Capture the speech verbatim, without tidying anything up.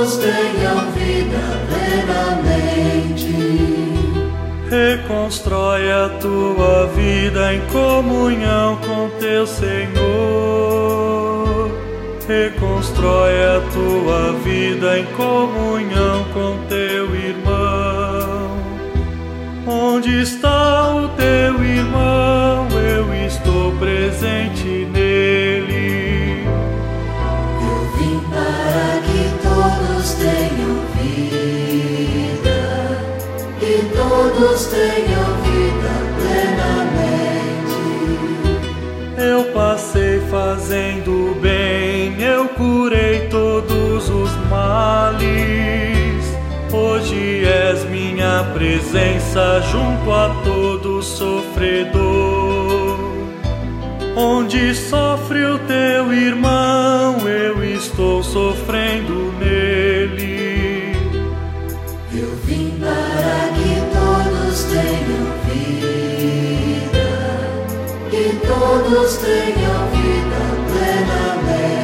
todos tenham vida plenamente. Reconstrói a tua vida em comunhão com teu Senhor. Reconstrói a tua vida em comunhão com teu irmão. Onde está o teu irmão? Eu estou presente nele. Eu vim para que todos tenham vida, que todos tenham vida plenamente. Eu passei fazendo bem, eu curei todos os males. Hoje és minha presença junto a todo sofredor. Onde sofre o teu irmão, eu estou sofrendo nele. Eu vim para que todos tenham vida, que todos tenham vida plenamente.